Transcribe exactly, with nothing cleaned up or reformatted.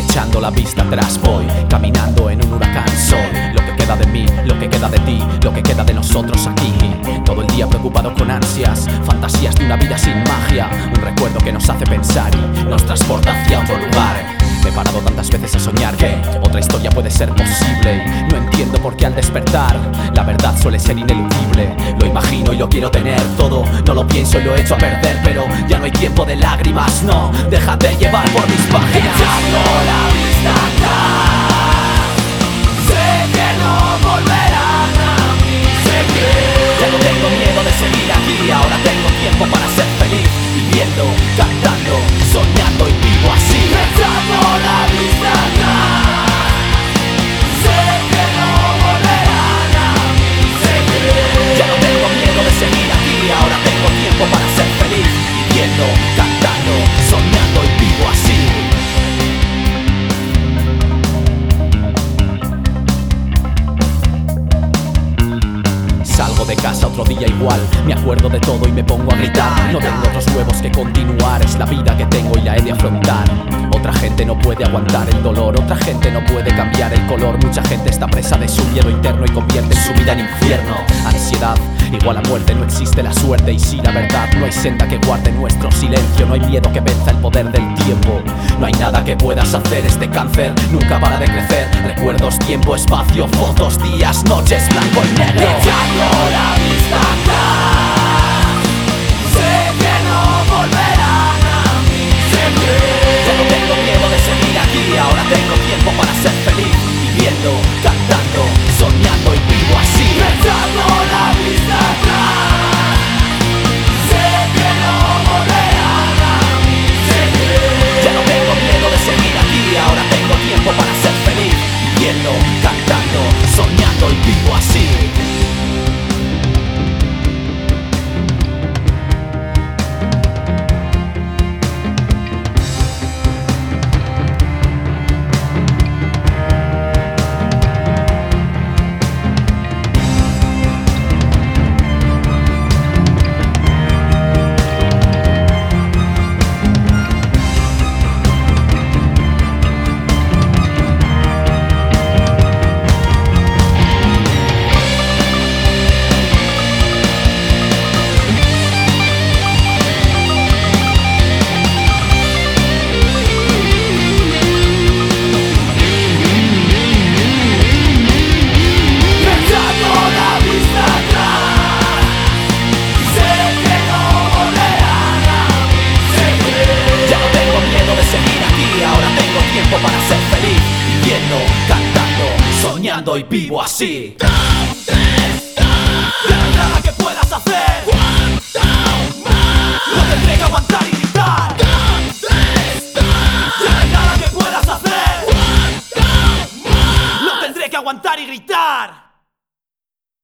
echando la vista atrás voy, caminando en un huracán soy. Lo que queda de mí, lo que queda de ti, lo que queda de nosotros aquí. Todo el día preocupado con ansias, fantasías de una vida sin magia. Un recuerdo que nos hace pensar y nos transporta hacia otro lugar. Me he parado tantas veces a soñar que otra historia puede ser posible. Y no entiendo por qué al despertar la verdad suele ser ineludible. Lo imagino y lo quiero tener todo, no lo pienso y lo echo a perder. Pero ya no hay tiempo de lágrimas, no, déjate llevar por mis páginas. Echando la vista atrás, sé que no volverán a mí. Sé que ya no tengo miedo de seguir aquí, ahora tengo tiempo para ser feliz. Viviendo, cantando, soñando y vivo así. echando la vista atrás, sé que no volverán a mí. Sé que ya no tengo miedo de seguir aquí, ahora tengo tiempo para ser feliz. Viviendo, cantando, soñando y vivo así. Salgo de casa otro día igual, me acuerdo de todo y me pongo a gritar. No tengo otros huevos que continuar, es la vida que tengo y la he de afrontar. Otra gente no puede aguantar el dolor, otra gente no puede cambiar el color. Mucha gente está presa de su miedo interno y convierte su vida en infierno. Ansiedad, igual a muerte, no existe la suerte. Y si la verdad, no hay senda que guarde nuestro silencio. No hay miedo que venza el poder del tiempo. No hay nada que puedas hacer, este cáncer nunca para de crecer. Recuerdos, tiempo, espacio, fotos, días, noches, blanco y negro. echando la vista atrás, sé que no volverán a mí. Sé que ya no tengo miedo de seguir aquí, ahora tengo tiempo para ser feliz. Viviendo, cantando, soñando y vivo así. echando la vista atrás, sé que no volverán a mí. Sé que ya no tengo miedo de seguir aquí, ahora tengo tiempo para ser feliz. Viviendo, cantando, soñando y vivo así. para ser feliz, viviendo, cantando, soñando y vivo así. ¿Dónde estás? Ya no hay nada que puedas hacer. ¿Cuánto